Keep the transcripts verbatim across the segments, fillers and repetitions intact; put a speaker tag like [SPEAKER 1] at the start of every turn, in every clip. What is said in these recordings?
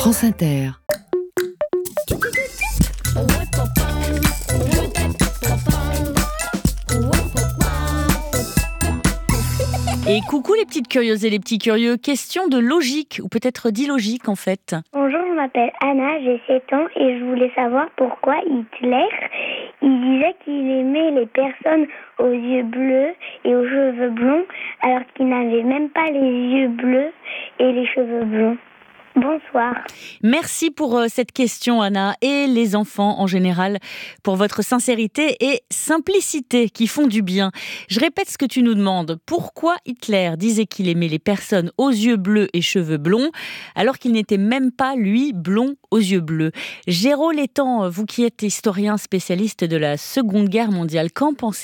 [SPEAKER 1] France Inter.
[SPEAKER 2] Et coucou les petites curieuses et les petits curieux, question de logique, ou peut-être d'illogique en fait.
[SPEAKER 3] Bonjour, je m'appelle Anna, j'ai sept ans et je voulais savoir pourquoi Hitler, il disait qu'il aimait les personnes aux yeux bleus et aux cheveux blonds, alors qu'il n'avait même pas les yeux bleus et les cheveux blonds. Bonsoir.
[SPEAKER 2] Merci pour euh, cette question Anna, et les enfants en général, pour votre sincérité et simplicité qui font du bien. Je répète ce que tu nous demandes. Pourquoi Hitler disait qu'il aimait les personnes aux yeux bleus et cheveux blonds, alors qu'il n'était même pas, lui, blond aux yeux bleus? Géraud Létang, vous qui êtes historien spécialiste de la Seconde Guerre mondiale, qu'en pensez-vous ?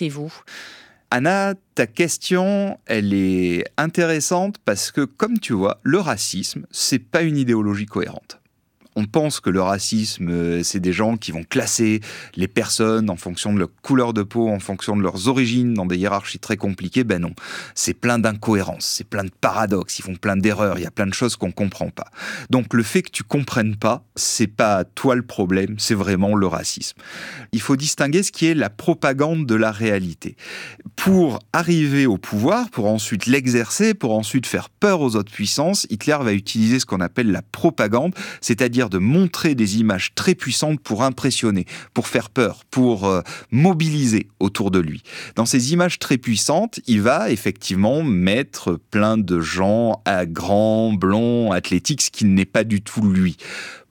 [SPEAKER 4] Anna, ta question, elle est intéressante parce que, comme tu vois, le racisme, c'est pas une idéologie cohérente. On pense que le racisme, c'est des gens qui vont classer les personnes en fonction de leur couleur de peau, en fonction de leurs origines, dans des hiérarchies très compliquées. Ben non, c'est plein d'incohérences, c'est plein de paradoxes, ils font plein d'erreurs, il y a plein de choses qu'on comprend pas. Donc le fait que tu comprennes pas, c'est pas toi le problème, c'est vraiment le racisme. Il faut distinguer ce qui est la propagande de la réalité. Pour arriver au pouvoir, pour ensuite l'exercer, pour ensuite faire peur aux autres puissances, Hitler va utiliser ce qu'on appelle la propagande, c'est-à-dire de montrer des images très puissantes pour impressionner, pour faire peur, pour euh, mobiliser autour de lui. Dans ces images très puissantes, il va effectivement mettre plein de gens à grands, blonds, athlétiques, ce qui n'est pas du tout lui. Pourquoi ?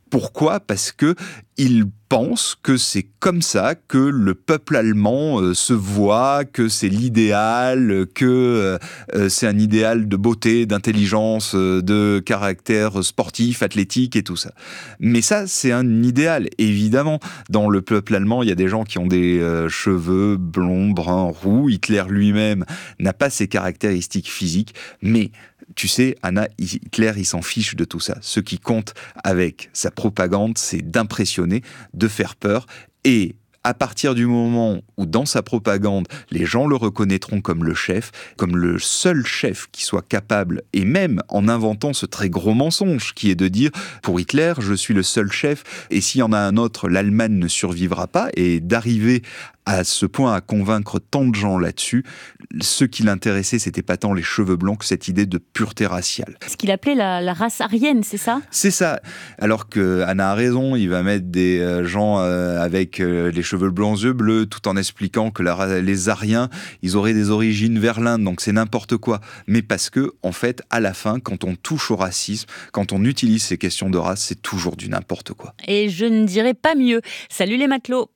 [SPEAKER 4] Parce que il pense que c'est comme ça que le peuple allemand euh, se voit, que c'est l'idéal, que euh, c'est un idéal de beauté, d'intelligence, euh, de caractère sportif, athlétique et tout ça. Mais ça, c'est un idéal. Évidemment, dans le peuple allemand, il y a des gens qui ont des euh, cheveux blonds, bruns, roux. Hitler lui-même n'a pas ces caractéristiques physiques, mais tu sais, Anna, Hitler, il s'en fiche de tout ça. Ce qui compte avec sa propagande, c'est d'impressionner, de faire peur. Et à partir du moment où, dans sa propagande, les gens le reconnaîtront comme le chef, comme le seul chef qui soit capable, et même en inventant ce très gros mensonge qui est de dire, pour Hitler, je suis le seul chef, et s'il y en a un autre, l'Allemagne ne survivra pas, et d'arriver à ce point à convaincre tant de gens là-dessus, ce qui l'intéressait, c'était pas tant les cheveux blancs que cette idée de pureté raciale.
[SPEAKER 2] Ce qu'il appelait la, la race aryenne, c'est ça ?
[SPEAKER 4] C'est ça. Alors que Anna a raison, il va mettre des euh, gens euh, avec euh, les cheveux blancs, yeux bleus, tout en expliquant que la, les Aryens, ils auraient des origines vers l'Inde, donc c'est n'importe quoi. Mais parce que, en fait, à la fin, quand on touche au racisme, quand on utilise ces questions de race, c'est toujours du n'importe quoi.
[SPEAKER 2] Et je ne dirais pas mieux. Salut les matelots.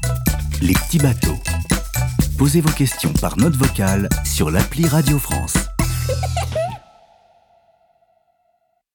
[SPEAKER 5] Les petits bateaux. Posez vos questions par note vocale sur l'appli Radio France.